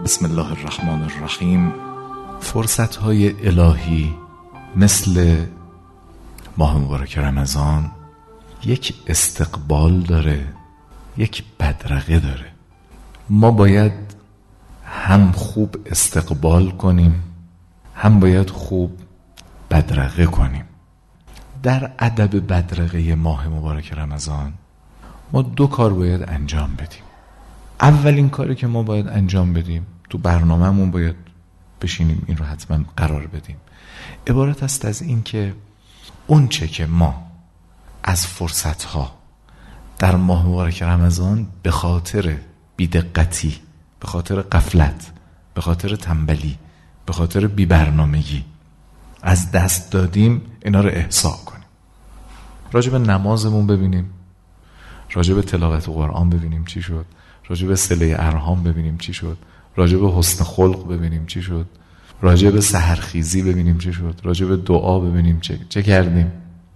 بسم الله الرحمن الرحیم. فرصت‌های الهی مثل ماه مبارک رمضان یک استقبال داره، یک بدرقه داره. ما باید هم خوب استقبال کنیم، هم باید خوب بدرقه کنیم. در ادب بدرقه ماه مبارک رمضان ما 2 کار باید انجام بدیم. اولین کاری که ما باید انجام بدیم، تو برنامه‌مون باید بشینیم این رو حتما قرار بدیم، عبارت است از این که اون چه که ما از فرصت‌ها در ماه مبارک رمضان به خاطر بی‌دقتی، به خاطر غفلت، به خاطر تنبلی، به خاطر بی‌برنامگی از دست دادیم، اینا رو احصا کنیم. راجع به نمازمون ببینیم، راجع به تلاوت قرآن ببینیم چی شد، راجع به صله ارحام ببینیم چی شد، راجع به حسن خلق ببینیم چی شد، راجع به سحرخیزی ببینیم چی شد، راجع به دعا ببینیم چه کردیم،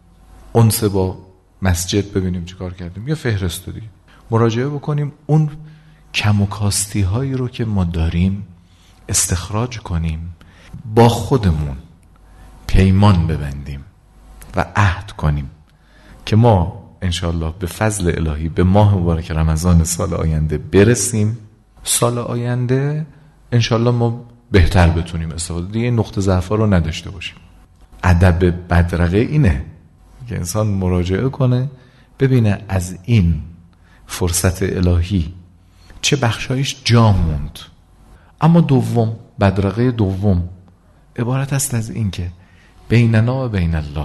انس با مسجد ببینیم چی کار کردیم، یا فهرست دیگه مراجعه بکنیم. اون کم و کاستی هایی رو که ما داریم استخراج کنیم، با خودمون پیمان ببندیم و عهد کنیم که ما انشالله به فضل الهی به ماه مبارک رمضان سال آینده برسیم. سال آینده انشالله ما بهتر بتونیم استفاده، دیگه نقطه ضعف‌ها رو نداشته باشیم. ادب بدرقه اینه که انسان مراجعه کنه، ببینه از این فرصت الهی چه بخشایش جا موند. اما دوم، بدرقه دوم عبارت است از این که بیننا و بین الله،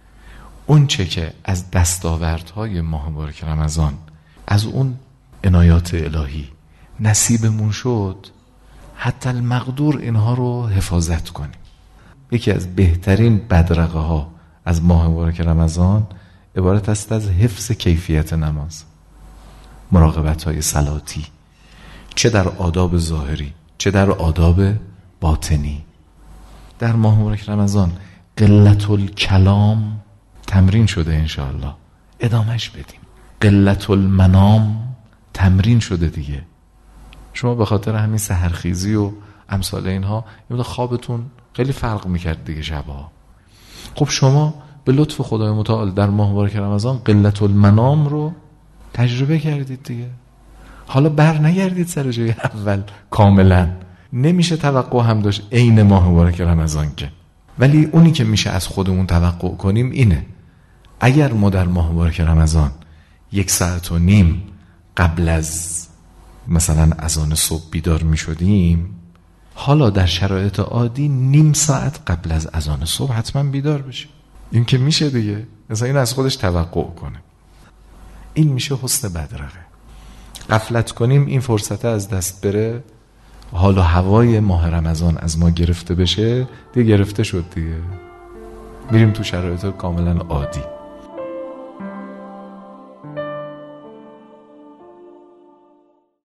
اون چه که از دستاوردهای ماه مبارک رمضان، از اون عنایات الهی نصیبمون شد، حتی المقدور اینها رو حفاظت کنیم. یکی از بهترین بدرقه ها از ماه مبارک رمضان عبارت است از حفظ کیفیت نماز، مراقبت های صلاتی، چه در آداب ظاهری چه در آداب باطنی. در ماه مبارک رمضان قلت الکلام تمرین شده، انشاءالله ادامهش بدیم. قلت المنام تمرین شده دیگه. شما به خاطر همین سحرخیزی و امثال اینها خوابتون خیلی فرق میکرد دیگه شبها. خب شما به لطف خدای متعال در ماه مبارک رمضان قلت المنام رو تجربه کردید دیگه. حالا بر نگردید سر جای اول کاملا، نمیشه توقع هم داشت عین ماه مبارک رمضان که، ولی اونی که میشه از خودمون توقع کنیم اینه: اگر ما در ماه مبارک رمضان 1.5 ساعت قبل از مثلا اذان صبح بیدار میشدیم، حالا در شرایط عادی 0.5 ساعت قبل از اذان صبح حتما بیدار بشیم. این که میشه دیگه، مثلا این از خودش توقع کنه. این میشه حسن بدرقه. غفلت کنیم، این فرصت از دست بره، حال و هوای ماه رمضان از ما گرفته بشه، دیگه گرفته شد دیگه، میریم تو شرایط کاملا عادی.